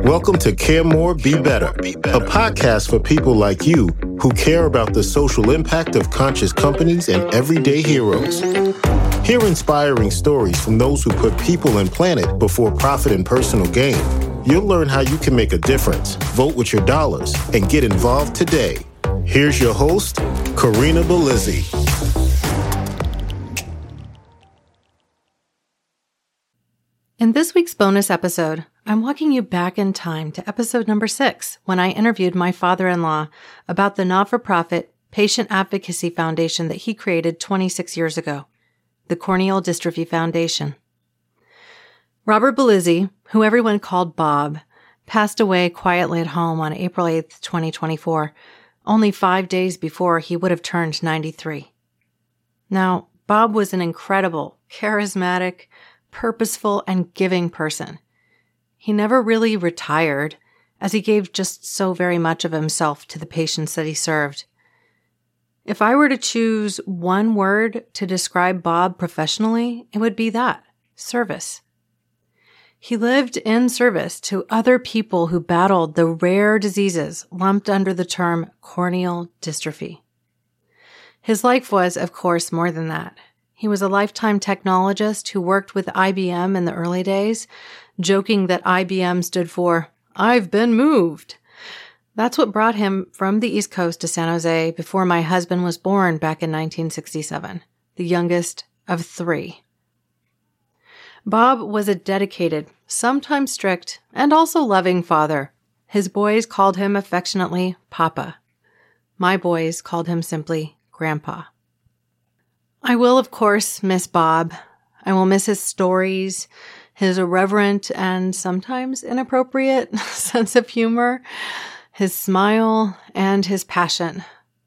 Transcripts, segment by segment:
Welcome to Care More, Be Better, a podcast for people like you who care about the social impact of conscious companies and everyday heroes. Hear inspiring stories from those who put people and planet before profit and personal gain. You'll learn how you can make a difference, vote with your dollars, and get involved today. Here's your host, Karina Belizzi. In this week's bonus episode, I'm walking you back in time to episode number 6, when I interviewed my father-in-law about the not-for-profit patient advocacy foundation that he created 26 years ago, the Corneal Dystrophy Foundation. Robert Belizzi, who everyone called Bob, passed away quietly at home on April 8th, 2024, only 5 days before he would have turned 93. Now, Bob was an incredible, charismatic, purposeful, and giving person. He never really retired, as he gave just so very much of himself to the patients that he served. If I were to choose one word to describe Bob professionally, it would be that: service. He lived in service to other people who battled the rare diseases lumped under the term corneal dystrophy. His life was, of course, more than that. He was a lifetime technologist who worked with IBM in the early days, joking that IBM stood for, "I've been moved." That's what brought him from the East Coast to San Jose before my husband was born back in 1967, the youngest of 3. Bob was a dedicated, sometimes strict, and also loving father. His boys called him affectionately Papa. My boys called him simply Grandpa. I will, of course, miss Bob. I will miss his stories, his irreverent and sometimes inappropriate sense of humor, his smile, and his passion.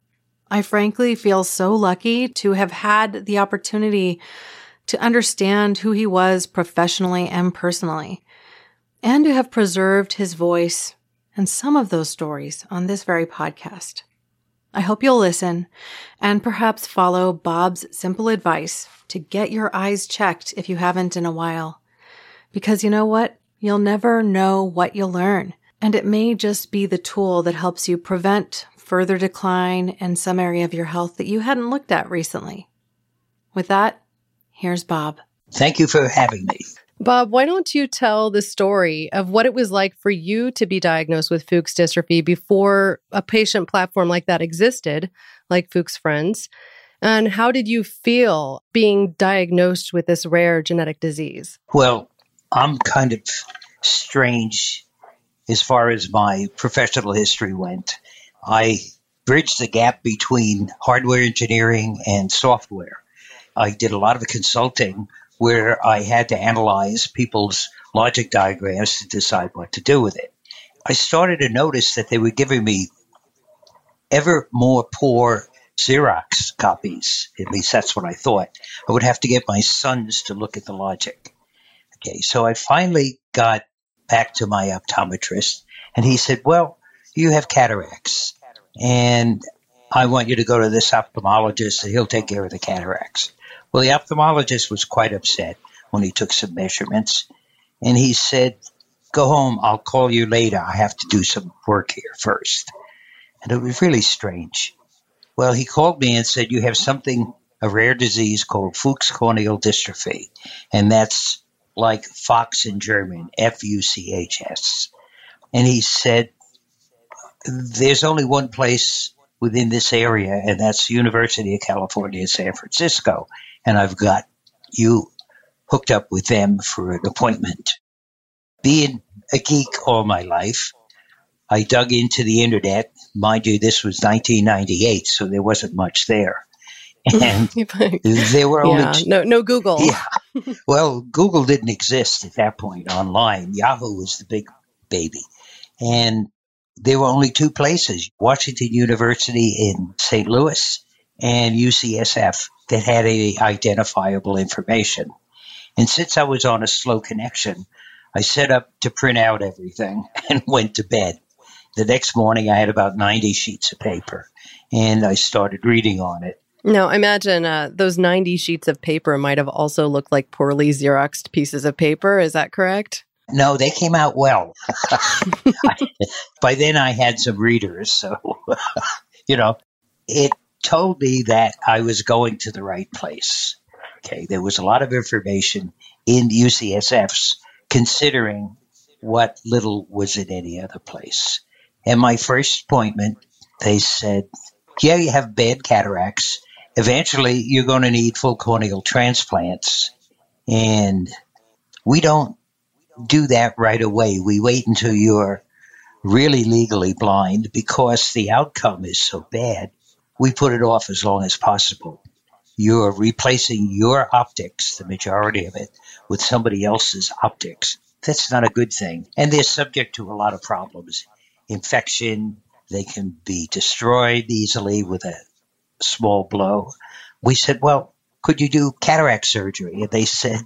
I frankly feel so lucky to have had the opportunity to understand who he was professionally and personally, and to have preserved his voice and some of those stories on this very podcast. I hope you'll listen and perhaps follow Bob's simple advice to get your eyes checked if you haven't in a while. Because you know what? You'll never know what you'll learn, and it may just be the tool that helps you prevent further decline in some area of your health that you hadn't looked at recently. With that, here's Bob. Thank you for having me. Bob, why don't you tell the story of what it was like for you to be diagnosed with Fuchs dystrophy before a patient platform like that existed, like Fuchs Friends, and how did you feel being diagnosed with this rare genetic disease? Well, I'm kind of strange as far as my professional history went. I bridged the gap between hardware engineering and software. I did a lot of consulting where I had to analyze people's logic diagrams to decide what to do with it. I started to notice that they were giving me ever more poor Xerox copies. At least that's what I thought. I would have to get my sons to look at the logic. Okay, so I finally got back to my optometrist, and he said, "Well, you have cataracts, and I want you to go to this ophthalmologist, and he'll take care of the cataracts." Well, the ophthalmologist was quite upset when he took some measurements, and he said, "Go home, I'll call you later. I have to do some work here first." And it was really strange. Well, he called me and said, "You have something, a rare disease called Fuchs corneal dystrophy," and that's like Fox in German, Fuchs. And he said, "There's only one place within this area, and that's the University of California, San Francisco. And I've got you hooked up with them for an appointment." Being a geek all my life, I dug into the internet. Mind you, this was 1998, so there wasn't much there. And there were only no Google. Yeah. Well, Google didn't exist at that point online. Yahoo was the big baby. And there were only 2 places, Washington University in St. Louis and UCSF, that had any identifiable information. And since I was on a slow connection, I set up to print out everything and went to bed. The next morning, I had about 90 sheets of paper, and I started reading on it. Now, I imagine those 90 sheets of paper might have also looked like poorly Xeroxed pieces of paper. Is that correct? No, they came out well. By then I had some readers, so, it told me that I was going to the right place. Okay, there was a lot of information in UCSF's considering what little was in any other place. And my first appointment, they said, yeah, you have bad cataracts. Eventually, you're going to need full corneal transplants. And we don't do that right away. We wait until you're really legally blind because the outcome is so bad. We put it off as long as possible. You're replacing your optics, the majority of it, with somebody else's optics. That's not a good thing. And they're subject to a lot of problems. Infection, they can be destroyed easily with a small blow. We said, well, could you do cataract surgery? And they said,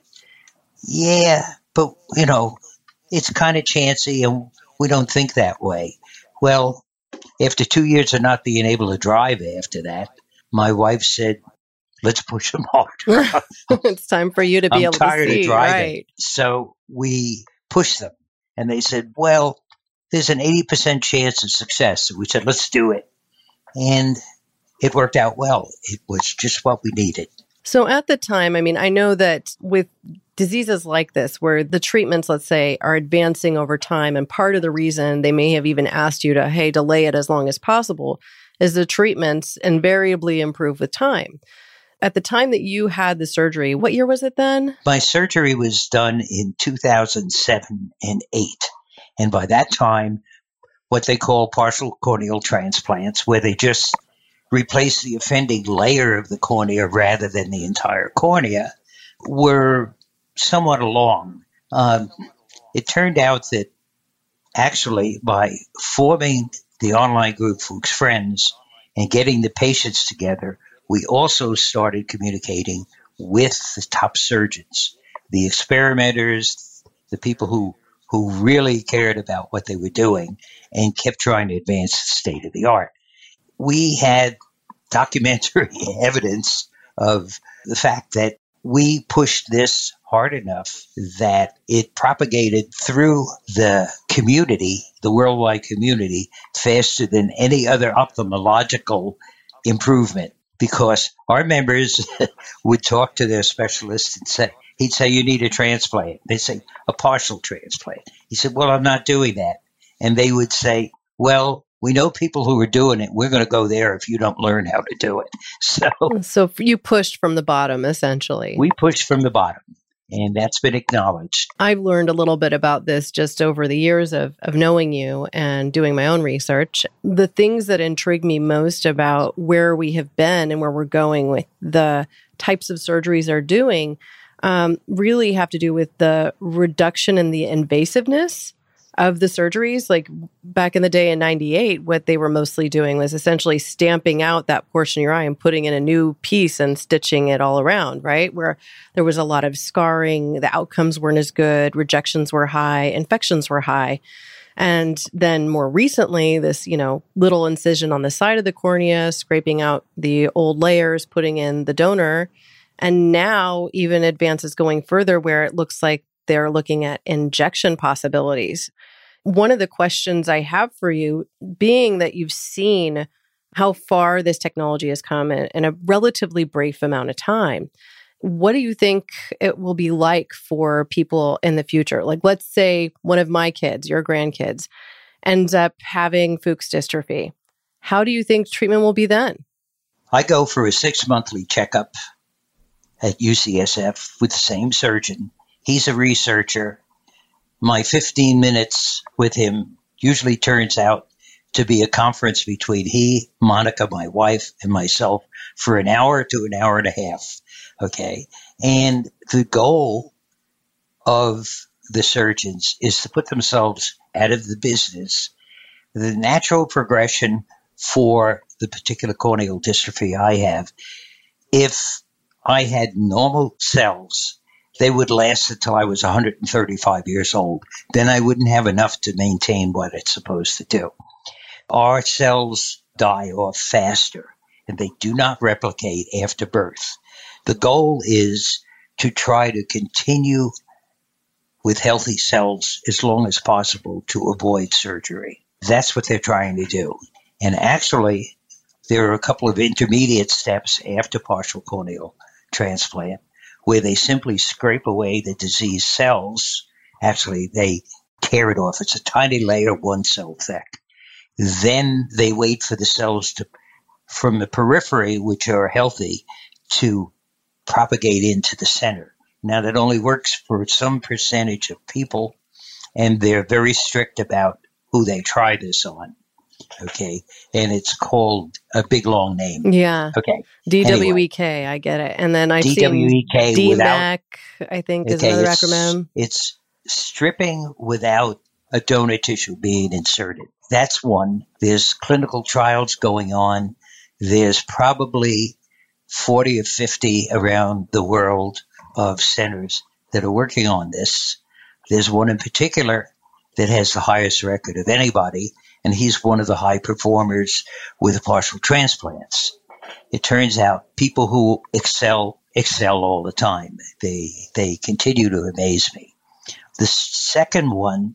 yeah, but, it's kind of chancy and we don't think that way. Well, after 2 years of not being able to drive after that, my wife said, let's push them harder. It's time for you to be able to see. I'm tired of driving. Right. So we pushed them. And they said, well, there's an 80% chance of success. So we said, let's do it. And it worked out well. It was just what we needed. So at the time, I know that with diseases like this, where the treatments, let's say, are advancing over time, and part of the reason they may have even asked you to, hey, delay it as long as possible, is the treatments invariably improve with time. At the time that you had the surgery, what year was it then? My surgery was done in 2007 and 8. And by that time, what they call partial corneal transplants, where they just replace the offending layer of the cornea rather than the entire cornea, were somewhat along. It turned out that actually by forming the online group Fuchs Friends and getting the patients together, we also started communicating with the top surgeons, the experimenters, the people who really cared about what they were doing and kept trying to advance the state of the art. We had documentary evidence of the fact that we pushed this hard enough that it propagated through the community, the worldwide community, faster than any other ophthalmological improvement, because our members would talk to their specialist and he'd say, you need a transplant. They'd say, a partial transplant. He said, well, I'm not doing that. And they would say, well, we know people who are doing it. We're going to go there if you don't learn how to do it. So you pushed from the bottom, essentially. We pushed from the bottom, and that's been acknowledged. I've learned a little bit about this just over the years of knowing you and doing my own research. The things that intrigue me most about where we have been and where we're going with the types of surgeries they're doing really have to do with the reduction in the invasiveness of the surgeries. Like back in the day in 98, what they were mostly doing was essentially stamping out that portion of your eye and putting in a new piece and stitching it all around, right? Where there was a lot of scarring, the outcomes weren't as good, rejections were high, infections were high. And then more recently, this, little incision on the side of the cornea, scraping out the old layers, putting in the donor. And now even advances going further where it looks like they're looking at injection possibilities. One of the questions I have for you, being that you've seen how far this technology has come in a relatively brief amount of time, what do you think it will be like for people in the future? Like, let's say one of my kids, your grandkids, ends up having Fuchs dystrophy. How do you think treatment will be then? I go for a 6-monthly checkup at UCSF with the same surgeon. He's a researcher. My 15 minutes with him usually turns out to be a conference between he, Monica, my wife, and myself for an hour to an hour and a half. Okay. And the goal of the surgeons is to put themselves out of the business. The natural progression for the particular corneal dystrophy I have, if I had normal cells, they would last until I was 135 years old. Then I wouldn't have enough to maintain what it's supposed to do. Our cells die off faster, and they do not replicate after birth. The goal is to try to continue with healthy cells as long as possible to avoid surgery. That's what they're trying to do. And actually, there are a couple of intermediate steps after partial corneal transplant where they simply scrape away the diseased cells. Actually, they tear it off. It's a tiny layer, 1 cell thick. Then they wait for the cells from the periphery, which are healthy, to propagate into the center. Now, that only works for some percentage of people, and they're very strict about who they try this on. Okay. And it's called a big long name. Yeah. Okay. DWEK, anyway, I get it. And then I've seen DMAC, I think, is another acronym. It's stripping without a donor tissue being inserted. That's one. There's clinical trials going on. There's probably 40 or 50 around the world of centers that are working on this. There's one in particular that has the highest record of anybody, and he's one of the high performers with partial transplants. It turns out people who excel all the time. They continue to amaze me. The second one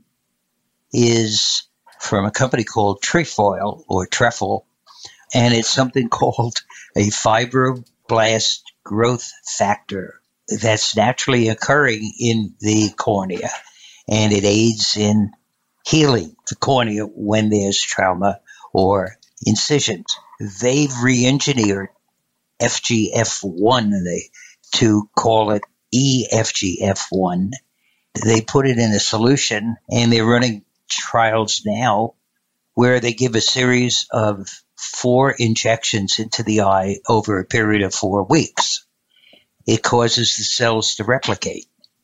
is from a company called Trefoil or Trefoil, and it's something called a fibroblast growth factor that's naturally occurring in the cornea, and it aids in healing the cornea when there's trauma or incisions. They've re-engineered FGF1 to call it EFGF1. They put it in a solution, and they're running trials now where they give a series of 4 injections into the eye over a period of 4 weeks. It causes the cells to replicate.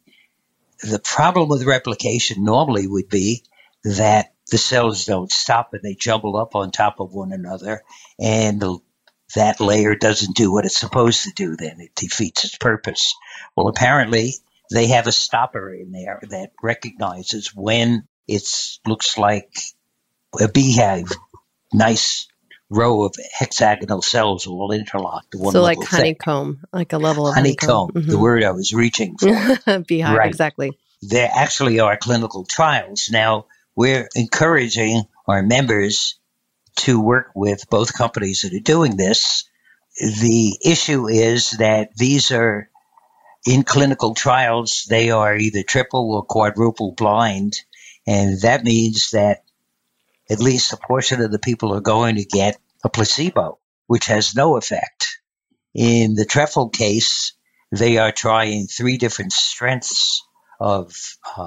The problem with replication normally would be that the cells don't stop and they jumble up on top of one another, and that layer doesn't do what it's supposed to do. Then it defeats its purpose. Well, apparently they have a stopper in there that recognizes when it looks like a beehive, nice row of hexagonal cells all interlocked. So like honeycomb, like a level of honeycomb. Mm-hmm. The word I was reaching for. Beehive, right. Exactly. There actually are clinical trials. Now, we're encouraging our members to work with both companies that are doing this. The issue is that these are in clinical trials. They are either triple or quadruple blind, and that means that at least a portion of the people are going to get a placebo, which has no effect. In the Trefoil case, they are trying 3 different strengths of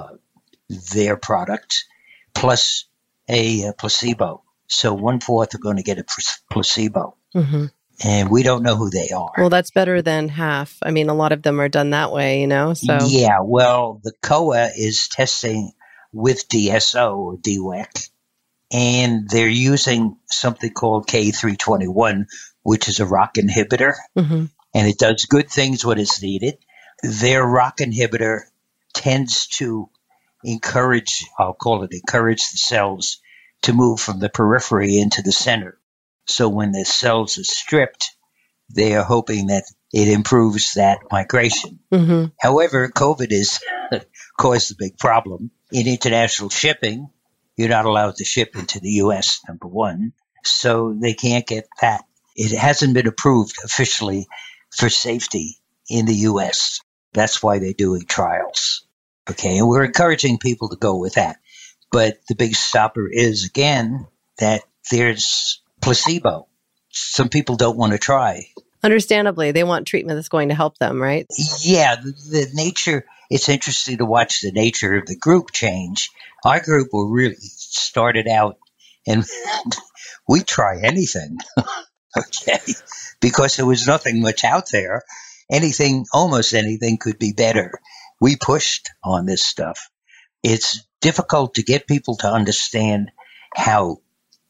their product plus a placebo. So 1/4 are going to get a placebo. Mm-hmm. And we don't know who they are. Well, that's better than half. I mean, a lot of them are done that way, So yeah, well, the COA is testing with DSO or DWEC, and they're using something called K321, which is a ROCK inhibitor, mm-hmm. and it does good things when it's needed. Their ROCK inhibitor tends to encourage the cells to move from the periphery into the center. So when the cells are stripped, they are hoping that it improves that migration. Mm-hmm. However, COVID has caused a big problem. In international shipping, you're not allowed to ship into the U.S., number one, so they can't get that. It hasn't been approved officially for safety in the U.S. That's why they're doing trials. Okay, and we're encouraging people to go with that. But the big stopper is, again, that there's placebo. Some people don't want to try. Understandably, they want treatment that's going to help them, right? Yeah, the nature, it's interesting to watch the nature of the group change. Our group will really started out, and we try anything, okay, because there was nothing much out there. Almost anything could be better. We pushed on this stuff. It's difficult to get people to understand how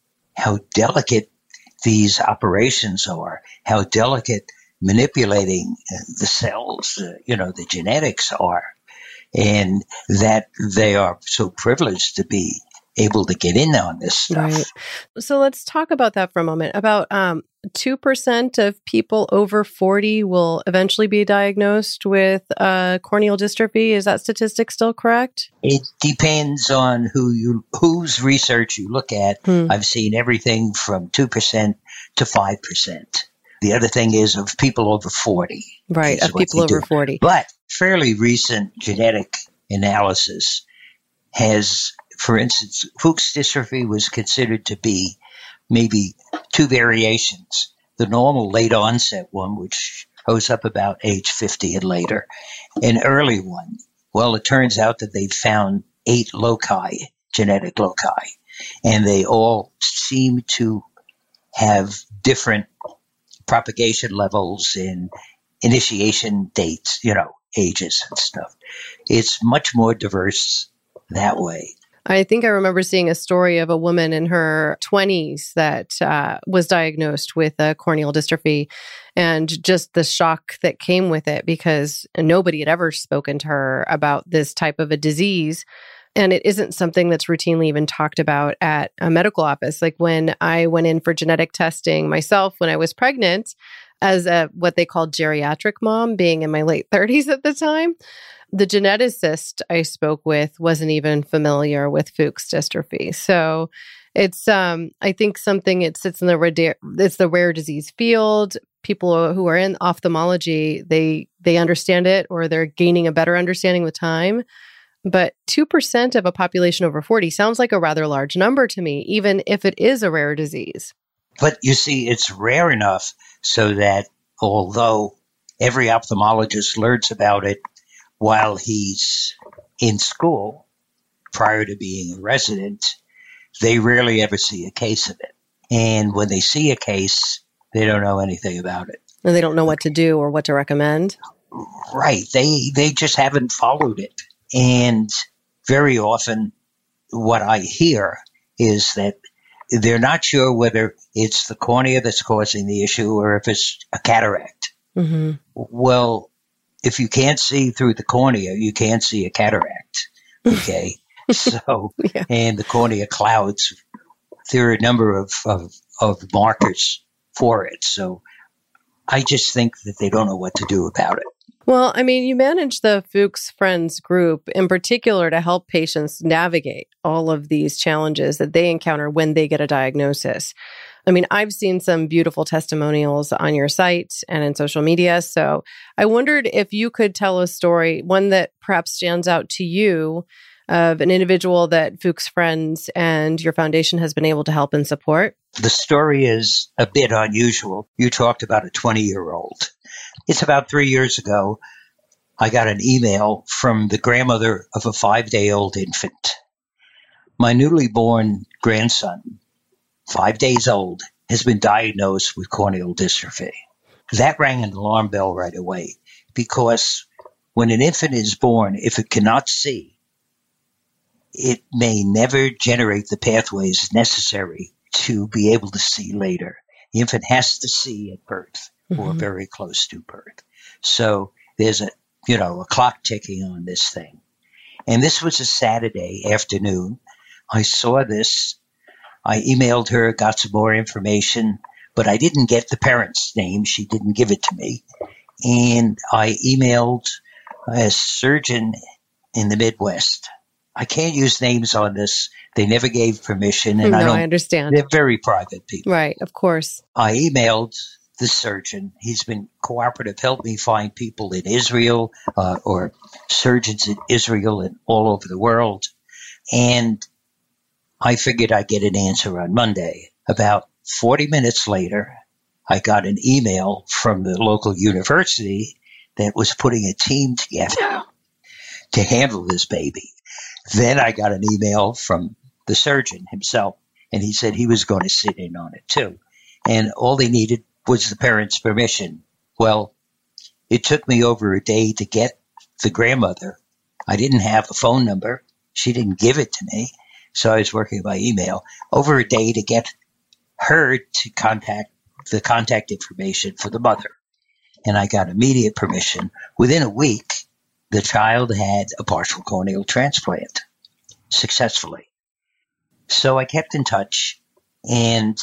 delicate these operations are, how delicate manipulating the cells, the genetics are, and that they are so privileged to be able to get in on this stuff. Right. So let's talk about that for a moment. About 2% of people over 40 will eventually be diagnosed with corneal dystrophy. Is that statistic still correct? It depends on whose research you look at. I've seen everything from 2% to 5%. The other thing is of people over 40. Right, of people over 40. But fairly recent genetic analysis has, for instance, Fuchs dystrophy was considered to be maybe two variations. The normal late onset one, which goes up about age 50 and later, an early one. Well, it turns out that they found 8 loci, genetic loci, and they all seem to have different propagation levels in initiation dates, ages and stuff. It's much more diverse that way. I think I remember seeing a story of a woman in her 20s that was diagnosed with corneal dystrophy, and just the shock that came with it, because nobody had ever spoken to her about this type of a disease. And it isn't something that's routinely even talked about at a medical office. Like when I went in for genetic testing myself when I was pregnant, as what they called geriatric mom, being in my late 30s at the time, the geneticist I spoke with wasn't even familiar with Fuchs dystrophy. So it's, I think it sits in it's the rare disease field. People who are in ophthalmology, they understand it, or they're gaining a better understanding with time. But 2% of a population over 40 sounds like a rather large number to me, even if it is a rare disease. But you see, it's rare enough so that although every ophthalmologist learns about it while he's in school, prior to being a resident, they rarely ever see a case of it. And when they see a case, they don't know anything about it. And they don't know what to do or what to recommend? Right. They just haven't followed it. And very often what I hear is that they're not sure whether it's the cornea that's causing the issue or if it's a cataract. Mm-hmm. Well, if you can't see through the cornea, you can't see a cataract. Okay. So, yeah. And the cornea clouds, there are a number of markers for it. So I just think that they don't know what to do about it. Well, I mean, you manage the Fuchs Friends group in particular to help patients navigate all of these challenges that they encounter when they get a diagnosis. I mean, I've seen some beautiful testimonials on your site and in social media. So I wondered if you could tell a story, one that perhaps stands out to you, of an individual that Fuchs Friends and your foundation has been able to help and support. The story is a bit unusual. You talked about a 20-year-old. It's about 3 years ago, I got an email from the grandmother of a 5-day-old infant. My newly born grandson, 5 days old, has been diagnosed with corneal dystrophy. That rang an alarm bell right away, because when an infant is born, if it cannot see, it may never generate the pathways necessary to be able to see later. The infant has to see at birth or very close to birth. So there's a clock ticking on this thing. And this was a Saturday afternoon. I saw this. I emailed her, got some more information, but I didn't get the parent's name. She didn't give it to me. And I emailed a surgeon in the Midwest. I can't use names on this. They never gave permission. And I understand. They're very private people. Right, of course. I emailed the surgeon. He's been cooperative, helped me find people in Israel or surgeons in Israel and all over the world. And I figured I'd get an answer on Monday. About 40 minutes later, I got an email from the local university that was putting a team together to handle this baby. Then I got an email from the surgeon himself, and he said he was going to sit in on it too. And all they needed was the parents' permission. Well, it took me over a day to get the grandmother. I didn't have a phone number. She didn't give it to me, so I was working by email. Over a day to get her to contact the contact information for the mother. And I got immediate permission. Within a week, the child had a partial corneal transplant successfully. So I kept in touch, and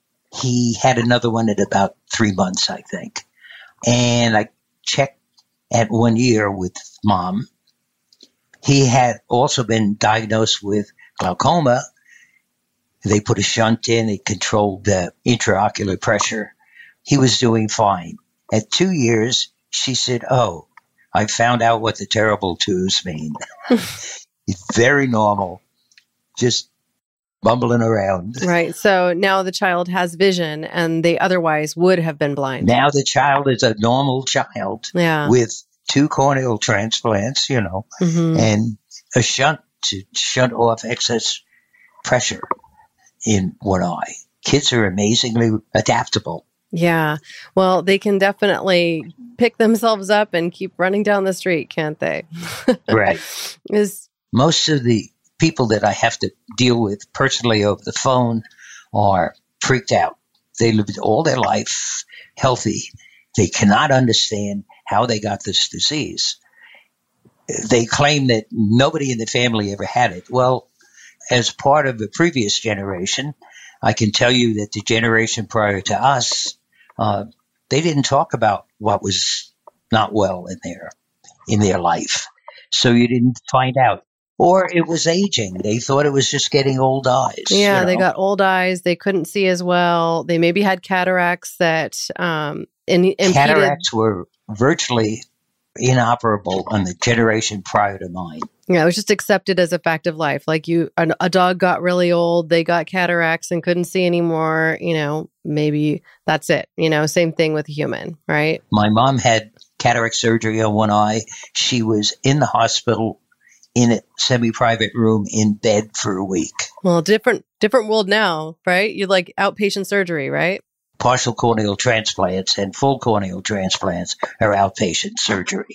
he had another one at about 3 months, I think. And I checked at 1 year with Mom. He had also been diagnosed with glaucoma. They put a shunt in. It controlled the intraocular pressure. He was doing fine. At 2 years, she said, "Oh, I found out what the terrible twos mean." It's very normal, just bumbling around. Right. So now the child has vision and they otherwise would have been blind. Now the child is a normal child with 2 corneal transplants, and a shunt to shunt off excess pressure in one eye. Kids are amazingly adaptable. Yeah. Well, they can definitely pick themselves up and keep running down the street, can't they? Right. Most of the people that I have to deal with personally over the phone are freaked out. They lived all their life healthy. They cannot understand how they got this disease. They claim that nobody in the family ever had it. Well, as part of the previous generation, I can tell you that the generation prior to us, they didn't talk about what was not well in their life. So you didn't find out. Or it was aging. They thought it was just getting old eyes. Yeah, they got old eyes. They couldn't see as well. They maybe had cataracts that impeded. Cataracts were virtually inoperable on the generation prior to mine. Yeah, it was just accepted as a fact of life. Like a dog got really old, they got cataracts and couldn't see anymore. Maybe that's it. Same thing with a human, right? My mom had cataract surgery on one eye. She was in the hospital in a semi-private room in bed for a week. Well, different world now, right? You like outpatient surgery, right? Partial corneal transplants and full corneal transplants are outpatient surgery.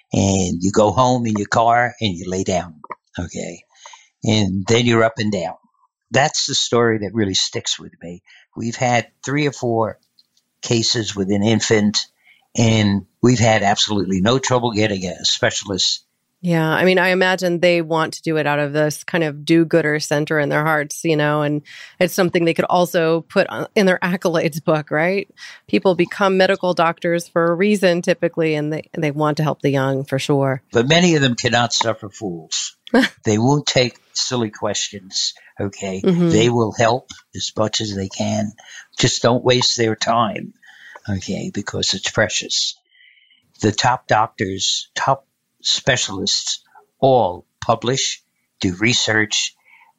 And you go home in your car and you lay down, okay? And then you're up and down. That's the story that really sticks with me. We've had 3 or 4 cases with an infant, and we've had absolutely no trouble getting a specialist. Yeah. I mean, I imagine they want to do it out of this kind of do-gooder center in their hearts, and it's something they could also put in their accolades book, right? People become medical doctors for a reason typically, and they want to help the young for sure. But many of them cannot suffer fools. They won't take silly questions, okay? Mm-hmm. They will help as much as they can. Just don't waste their time, okay, because it's precious. The top doctors, top specialists all publish, do research.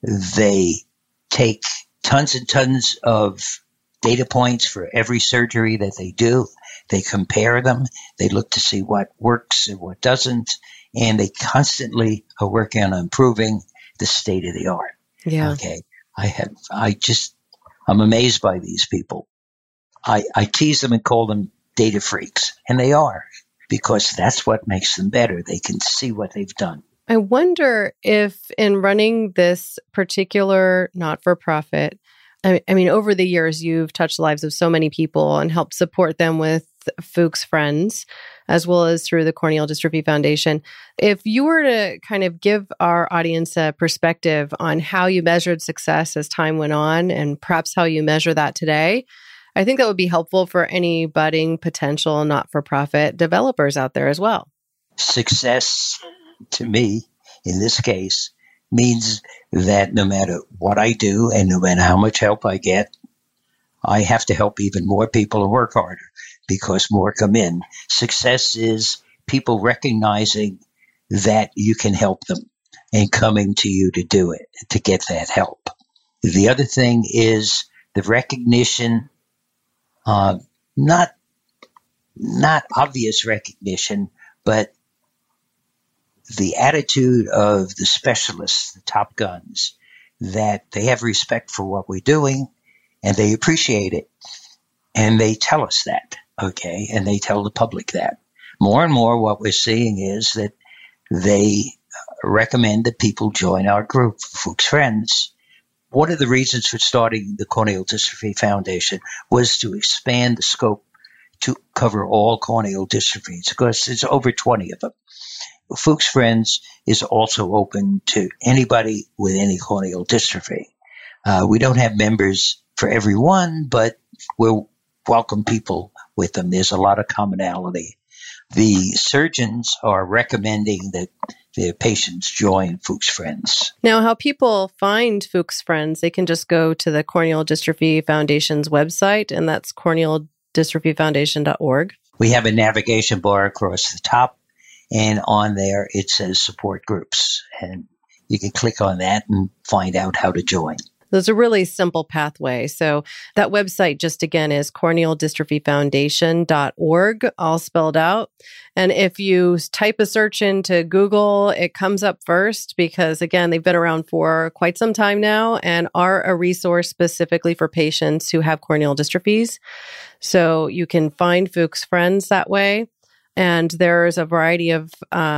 They take tons and tons of data points for every surgery that they do. They compare them. They look to see what works and what doesn't. And they constantly are working on improving the state of the art. Yeah. Okay. I'm amazed by these people. I tease them and call them data freaks, and they are. Because that's what makes them better. They can see what they've done. I wonder if in running this particular not-for-profit, I mean, over the years, you've touched the lives of so many people and helped support them with Fuchs Friends, as well as through the Corneal Dystrophy Foundation. If you were to kind of give our audience a perspective on how you measured success as time went on, and perhaps how you measure that today, I think that would be helpful for any budding potential not-for-profit developers out there as well. Success, to me, in this case, means that no matter what I do and no matter how much help I get, I have to help even more people and work harder because more come in. Success is people recognizing that you can help them and coming to you to do it, to get that help. The other thing is the recognition, not obvious recognition, but the attitude of the specialists, the top guns, that they have respect for what we're doing and they appreciate it. And they tell us that, okay? And they tell the public that. More and more what we're seeing is that they recommend that people join our group, Fuchs Friends. One of the reasons for starting the Corneal Dystrophy Foundation was to expand the scope to cover all corneal dystrophies, because there's over 20 of them. Fuchs Friends is also open to anybody with any corneal dystrophy. We don't have members for everyone, but we'll welcome people with them. There's a lot of commonality. The surgeons are recommending that their patients join Fuchs Friends. Now, how people find Fuchs Friends, they can just go to the Corneal Dystrophy Foundation's website, and that's cornealdystrophyfoundation.org. We have a navigation bar across the top, and on there it says support groups. And you can click on that and find out how to join. There's a really simple pathway. So that website just again is cornealdystrophyfoundation.org, all spelled out. And if you type a search into Google, it comes up first because again, they've been around for quite some time now and are a resource specifically for patients who have corneal dystrophies. So you can find Fuchs Friends that way. And there's a variety of,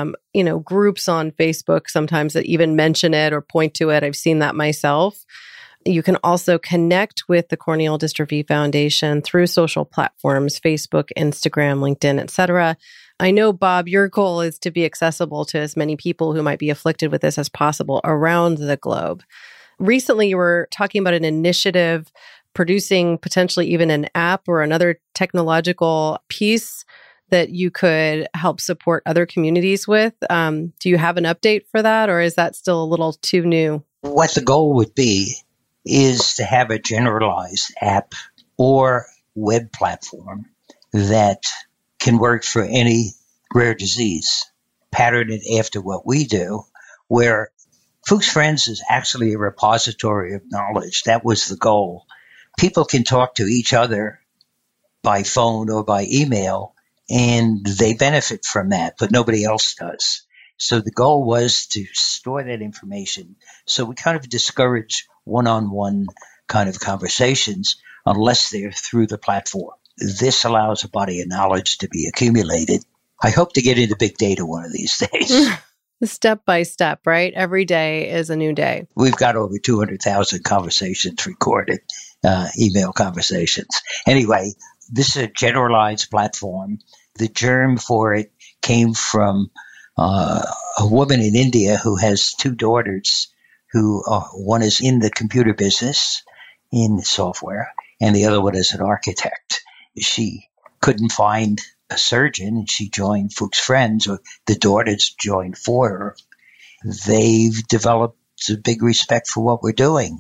groups on Facebook sometimes that even mention it or point to it. I've seen that myself. You can also connect with the Corneal Dystrophy Foundation through social platforms, Facebook, Instagram, LinkedIn, etc. I know, Bob, your goal is to be accessible to as many people who might be afflicted with this as possible around the globe. Recently, you were talking about an initiative producing potentially even an app or another technological piece that you could help support other communities with. Do you have an update for that, or is that still a little too new? What the goal would be is to have a generalized app or web platform that can work for any rare disease, pattern it after what we do, where Fuchs Friends is actually a repository of knowledge. That was the goal. People can talk to each other by phone or by email, and they benefit from that, but nobody else does. So the goal was to store that information. So we kind of discourage one-on-one kind of conversations unless they're through the platform. This allows a body of knowledge to be accumulated. I hope to get into big data one of these days. Step by step, right? Every day is a new day. We've got over 200,000 conversations recorded, email conversations. Anyway, this is a generalized platform. The germ for it came from a woman in India who has two daughters who one is in the computer business in software and the other one is an architect. She couldn't find a surgeon and she joined Fuchs Friends, or the daughters joined for her. They've developed a big respect for what we're doing.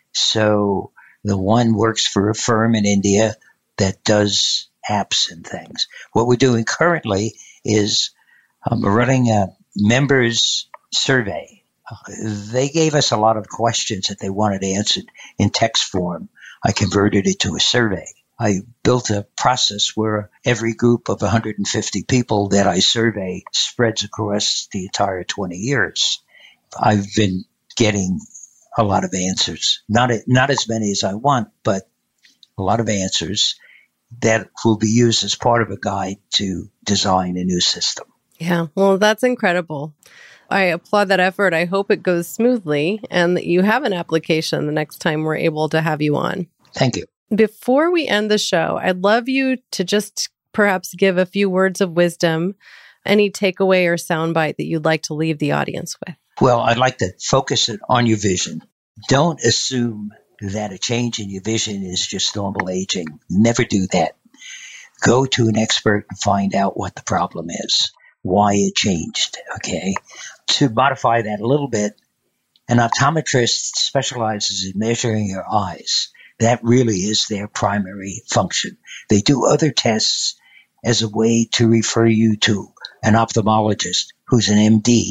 So the one works for a firm in India that does apps and things. What we're doing currently is running a members survey. They gave us a lot of questions that they wanted answered in text form. I converted it to a survey. I built a process where every group of 150 people that I survey spreads across the entire 20 years. I've been getting a lot of answers. Not as many as I want, but a lot of answers that will be used as part of a guide to design a new system. Yeah, well, that's incredible. I applaud that effort. I hope it goes smoothly and that you have an application the next time we're able to have you on. Thank you. Before we end the show, I'd love you to just perhaps give a few words of wisdom, any takeaway or soundbite that you'd like to leave the audience with. Well, I'd like to focus it on your vision. Don't assume that a change in your vision is just normal aging. Never do that. Go to an expert and find out what the problem is, why it changed, okay? To modify that a little bit, an optometrist specializes in measuring your eyes. That really is their primary function. They do other tests as a way to refer you to an ophthalmologist who's an MD.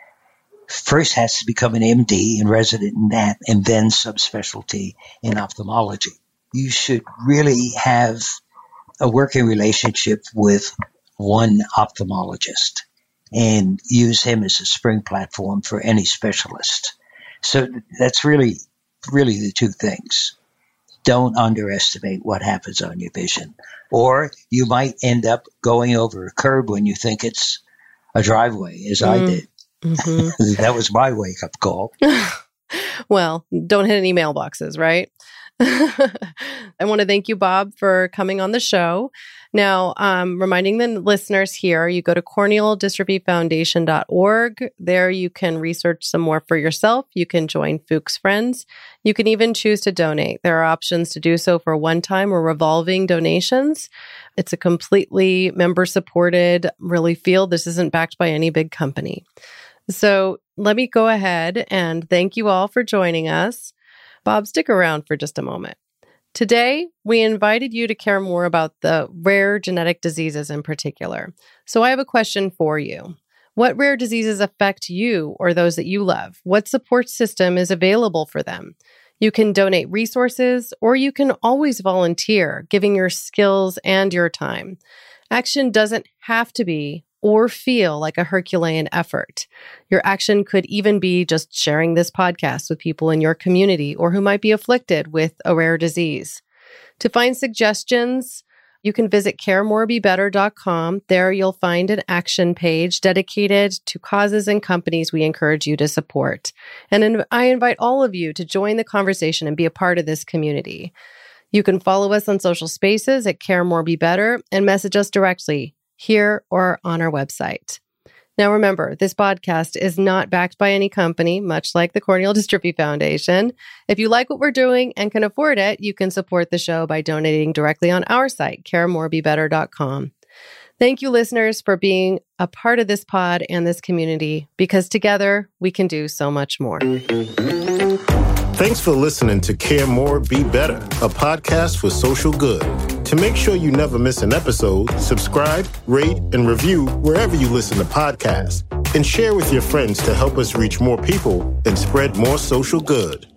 First has to become an MD and resident in that, and then subspecialty in ophthalmology. You should really have a working relationship with one ophthalmologist and use him as a spring platform for any specialist. So that's really the two things. Don't underestimate what happens on your vision. Or you might end up going over a curb when you think it's a driveway, as I did. Mm-hmm. That was my wake-up call. Well, don't hit any mailboxes, right? I want to thank you, Bob, for coming on the show. Now, reminding the listeners here, you go to cornealdystrophyfoundation.org. There you can research some more for yourself. You can join Fuchs Friends. You can even choose to donate. There are options to do so for one-time or revolving donations. It's a completely member-supported, really field. This isn't backed by any big company. So let me go ahead and thank you all for joining us. Bob, stick around for just a moment. Today, we invited you to care more about the rare genetic diseases in particular. So I have a question for you. What rare diseases affect you or those that you love? What support system is available for them? You can donate resources, or you can always volunteer, giving your skills and your time. Action doesn't have to be or feel like a Herculean effort. Your action could even be just sharing this podcast with people in your community or who might be afflicted with a rare disease. To find suggestions, you can visit caremorebebetter.com. There you'll find an action page dedicated to causes and companies we encourage you to support. And I invite all of you to join the conversation and be a part of this community. You can follow us on social spaces at CareMoreBeBetter and message us directly here or on our website. Now remember, this podcast is not backed by any company, much like the Corneal Dystrophy Foundation. If you like what we're doing and can afford it, you can support the show by donating directly on our site, caremorebebetter.com. Thank you, listeners, for being a part of this pod and this community, because together we can do so much more. Thanks for listening to Care More, Be Better, a podcast for social good. To make sure you never miss an episode, subscribe, rate, and review wherever you listen to podcasts, and share with your friends to help us reach more people and spread more social good.